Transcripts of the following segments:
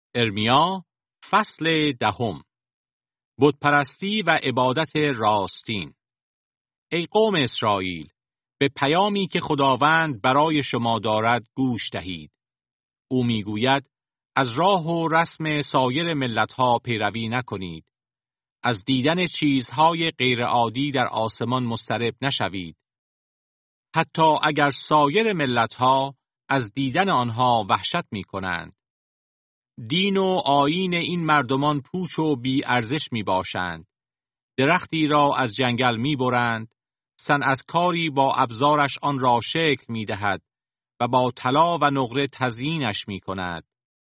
ارمیا فصل 10. بتپرستی و عبادت راستین. ای قوم اسرائیل، به پیامی که خداوند برای شما دارد گوش دهید. او میگوید از راه و رسم سایر ملت‌ها پیروی نکنید. از دیدن چیزهای غیرعادی در آسمان مضطرب نشوید. حتی اگر سایر ملت‌ها از دیدن آنها وحشت می‌کنند. دین و آیین این مردمان پوچ و بی ارزش می باشند. درختی را از جنگل می برند، صنعتکاری با ابزارش آن را شکل می دهد و با طلا و نقره تزیینش می کند.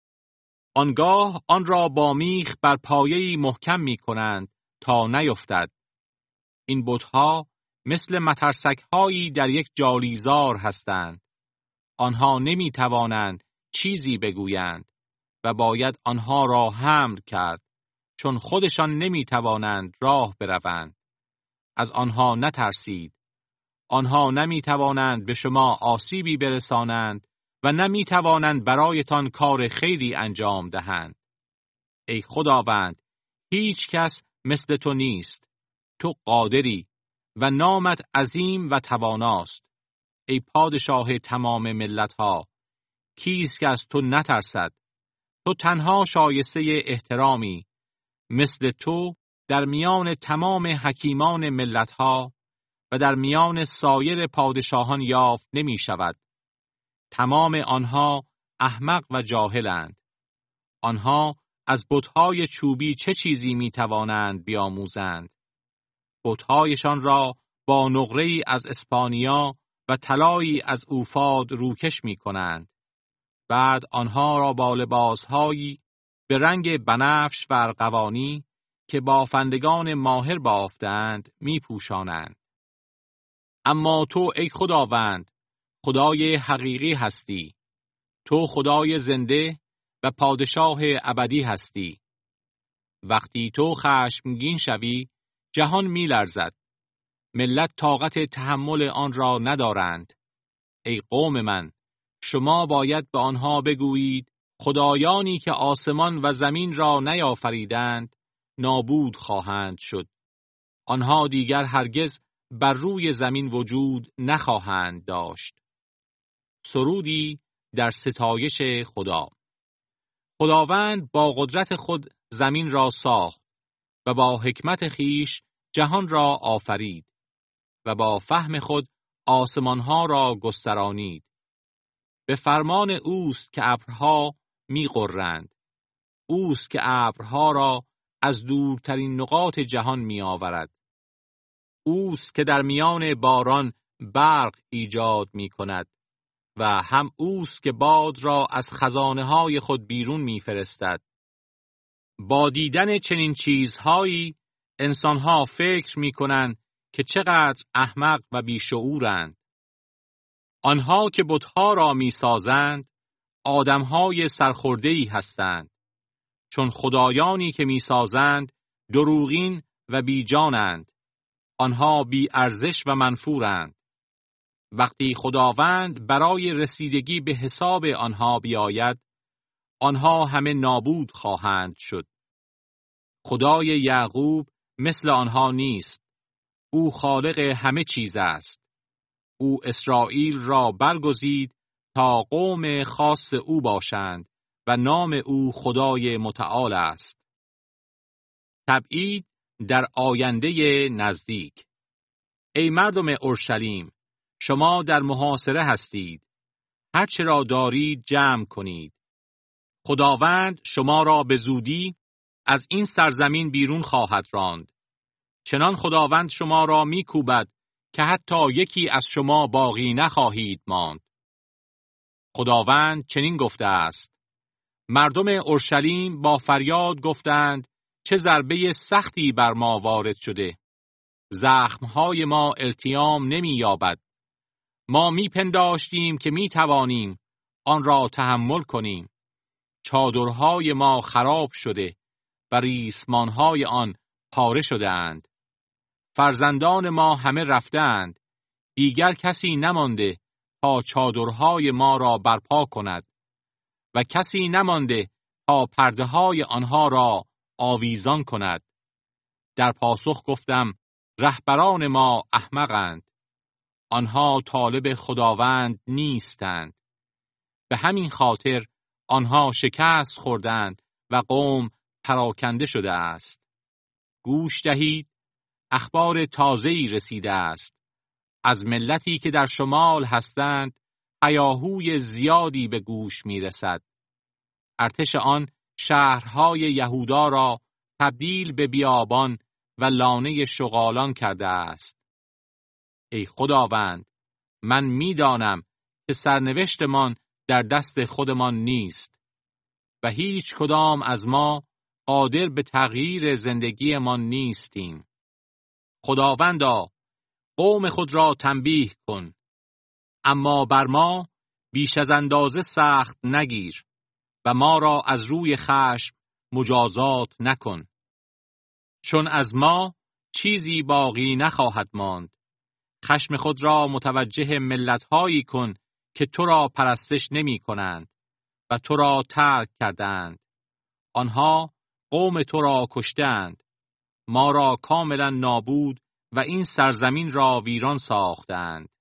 آنگاه آن را با میخ بر پایه‌ای محکم می کنند تا نیفتد. این بت‌ها مثل مترسک‌هایی در یک جالیزار هستند. آنها نمی توانند چیزی بگویند و باید آنها را حمل کرد، چون خودشان نمی توانند راه بروند. از آنها نترسید. آنها نمی توانند به شما آسیبی برسانند و نمی توانند برایتان کار خیری انجام دهند. ای خداوند، هیچ کس مثل تو نیست. تو قادری و نامت عظیم و تواناست. ای پادشاه تمام ملت‌ها، کیست که از تو نترسد؟ تو تنها شایسته احترامی. مثل تو در میان تمام حکیمان ملت‌ها و در میان سایر پادشاهان یافت نمی شود. تمام آنها احمق و جاهلند. آنها از بت‌های چوبی چه چیزی می توانند بیاموزند؟ بت‌هایشان را با نقره‌ای از اسپانیا و طلایی از اوفاد روکش می کنند. بعد آنها را با لباسهایی به رنگ بنفش و ارغوانی که بافندگان ماهر بافتند می پوشانند. اما تو ای خداوند، خدای حقیقی هستی. تو خدای زنده و پادشاه ابدی هستی. وقتی تو خشمگین شوی، جهان می لرزد. ملت طاقت تحمل آن را ندارند. ای قوم من، شما باید به آنها بگویید خدایانی که آسمان و زمین را نیافریدند نابود خواهند شد. آنها دیگر هرگز بر روی زمین وجود نخواهند داشت. سرودی در ستایش خدا. خداوند با قدرت خود زمین را ساخت و با حکمت خیش جهان را آفرید و با فهم خود آسمانها را گسترانید. به فرمان اوست که ابرها می‌غرند. اوست که ابرها را از دورترین نقاط جهان می‌آورد. اوست که در میان باران برق ایجاد می‌کند و هم اوست که باد را از خزانه‌های خود بیرون می‌فرستد. با دیدن چنین چیزهایی انسان‌ها فکر می‌کنند که چقدر احمق و بیشعورند. آنها که بت‌ها را می‌سازند آدم‌های سرخورده‌ای هستند، چون خدایانی که می‌سازند دروغین و بیجانند. آنها بی ارزش و منفورند. وقتی خداوند برای رسیدگی به حساب آنها بیاید، آنها همه نابود خواهند شد. خدای یعقوب مثل آنها نیست. او خالق همه چیز است. او اسرائیل را برگزید تا قوم خاص او باشند و نام او خدای متعال است. تبعید در آینده نزدیک. ای مردم اورشلیم، شما در محاصره هستید. هرچه را دارید جمع کنید. خداوند شما را به زودی از این سرزمین بیرون خواهد راند. چنان خداوند شما را می‌کوبد که حتی یکی از شما باقی نخواهید ماند. خداوند چنین گفته است: مردم اورشلیم با فریاد گفتند چه ضربه سختی بر ما وارد شده. زخمهای ما التیام نمی‌یابد. ما می‌پنداشتیم که می‌توانیم آن را تحمل کنیم. چادرهای ما خراب شده و ریسمانهای آن پاره شده‌اند. فرزندان ما همه رفته‌اند. دیگر کسی نمانده تا چادرهای ما را برپا کند و کسی نمانده تا پرده های آنها را آویزان کند. در پاسخ گفتم رهبران ما احمقند. آنها طالب خداوند نیستند. به همین خاطر آنها شکست خوردند و قوم پراکنده شده است. گوش دهید، اخبار تازه‌ای رسیده است. از ملتی که در شمال هستند هیاهوی زیادی به گوش می‌رسد. ارتش آن شهرهای یهودا را تبدیل به بیابان و لانه شغالان کرده است. ای خداوند، من می‌دانم که سرنوشتمان در دست خودمان نیست و هیچ کدام از ما قادر به تغییر زندگیمان نیستیم. خداوندا، قوم خود را تنبیه کن، اما بر ما بیش از اندازه سخت نگیر و ما را از روی خشم مجازات نکن، چون از ما چیزی باقی نخواهد ماند. خشم خود را متوجه ملت‌هایی کن که تو را پرستش نمی کنند و تو را ترک کردند. آنها قوم تو را کشتند، ما را کاملا نابود و این سرزمین را ویران ساختند.